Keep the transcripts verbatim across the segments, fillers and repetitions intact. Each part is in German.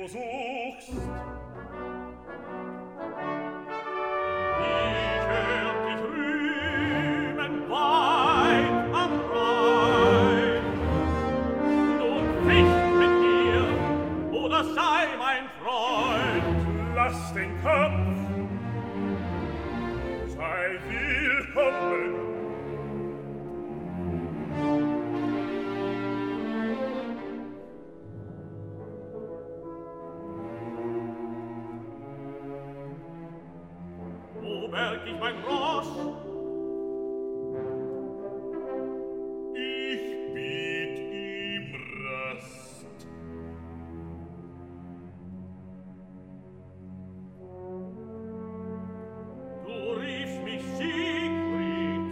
du suchst. Ich hör dich rühmen weit am Rhein. Nun ficht mit mir, oder sei mein Freund. Lass den Kampf, sei willkommen. Wo berg ich mein Ross? Ich biet ihm Rast. Du riefst mich Siegfried.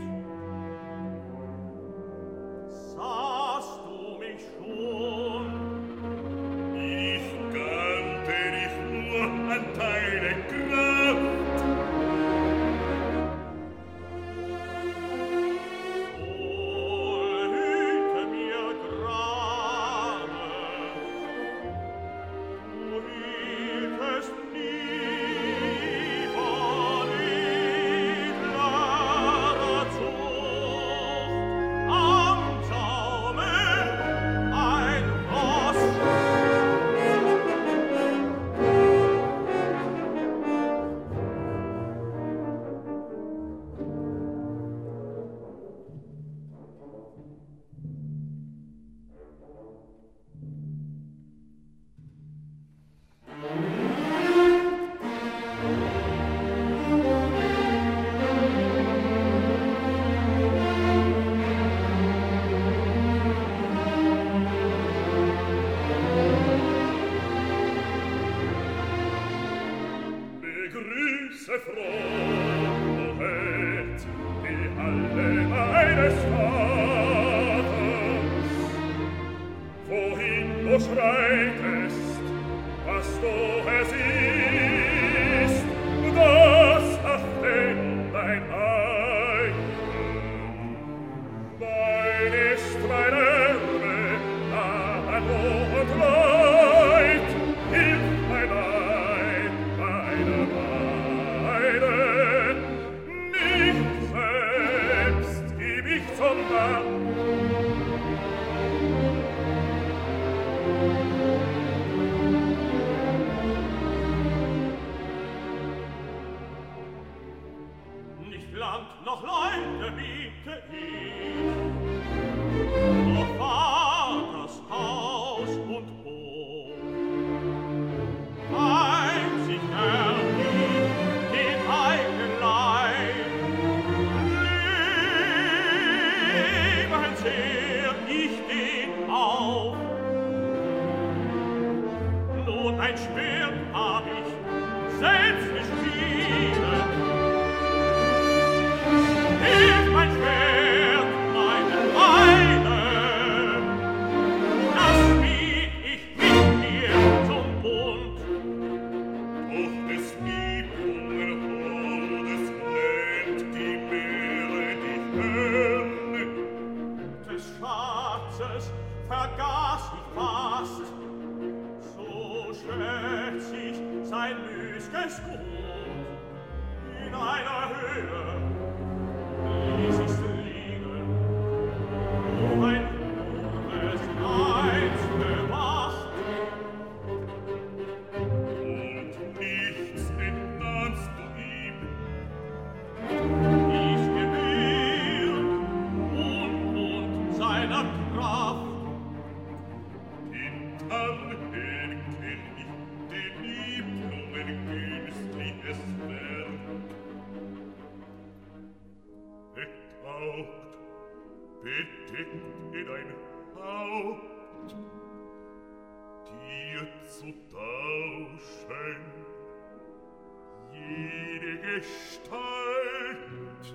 Sahst du mich schon? Ich kannte dich nur an deine Kraft. Wohl hüte mir gerade. Du hieltest nie von edlerer Zucht. Am Zaume ein Ross. Begrüße Froheit, die alle meines Vaters. Wohin du schreitest, was du es ist, das achte dein eigen. Dein ist mein Erbe, an Hoch und Leid, hilf mein Leid, meine Weide. Nicht selbst geb ich zum Mann. Nicht Land noch Leute biete ich, noch Vaters Haus und Hof. Einzig gern ich den eigenen Leib, lebensher ich den auf. Nun ein Schwert hab ich selbst geschieden. Hilf mein Schwert, meine Beine, das biet ich mit dir zum Bund. Doch des liebungen Hordes nennt die Meere dich Herne. Des Schatzes vergaß ich fast, so schätz ich sein müßges Gut in einer Höhe. Ließ ich's liegen, um ein Ruhes Eins bewacht. Und nichts entnahmst du ihm. Ich gewährt und und seiner Kraft. In Tarnen kenn ich den Liebungen günstliches Werk. Getaucht, bedeckt in ein Haupt, dir zu tauschen, jede Gestalt.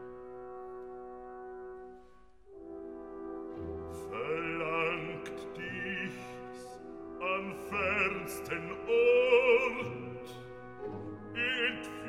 Verlangt dich's an fernsten Ort, entfernt